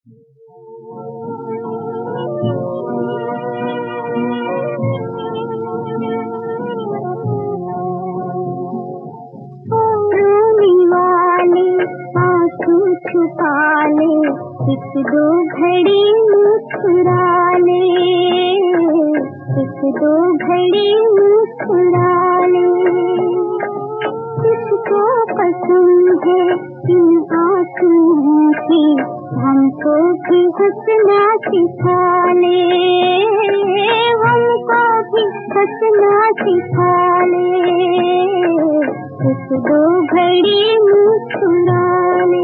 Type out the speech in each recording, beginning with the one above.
छुपा ले, एक दो घड़ी मुस्कुरा ले, एक दो घड़ी मुस्कुरा ले। किसको पसंद है इन आंसुओं की, हमको भी हंसना सिखा ले, हमको भी हंसना सिखा ले, एक दो घड़ी मुस्कुरा ले।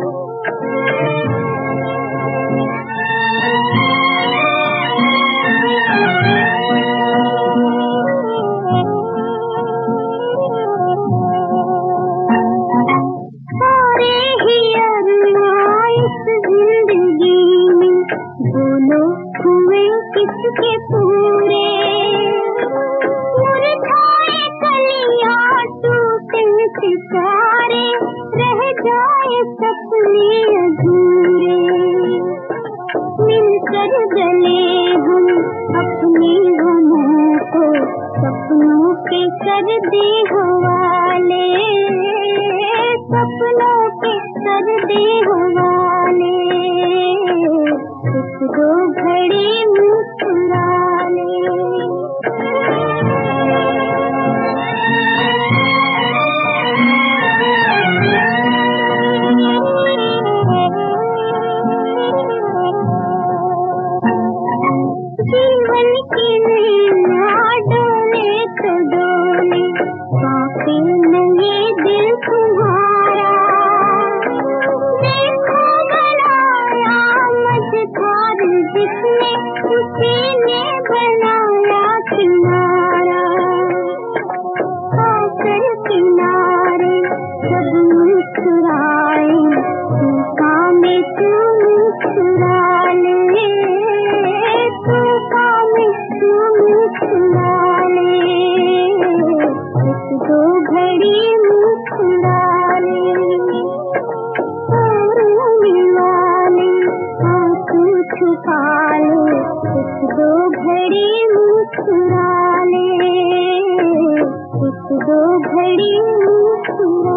सारे ही अरमान इस जिंदगी में, बोलो हुए किसके पूरे, मुरझाए कलियां टूटे सितारे, रह जाए सपने अधूरे। मिलकर गले हम अपने गमों को, सपनों के कर दे हवाले, सपनों के कर दे हवाले, एक दो घड़ी मुस्कुरा ले। जीवन की नैया डोले तो डोले, काफी नहीं दिल तुम्हारा, देखो बनाया मझधार जिसने, उसी ने बनाया किनारा। आकर किनारे जब मुस्कुराए, तूफान में तू मुस्कुरा ले, तूफान में तू मुस्कुरा ले, एक दो घड़ी मुस्कुरा ले। और मिला ले, आंसू छुपा ले, एक दो घड़ी मुस्कुरा ले, एक दो घड़ी मुस्कुरा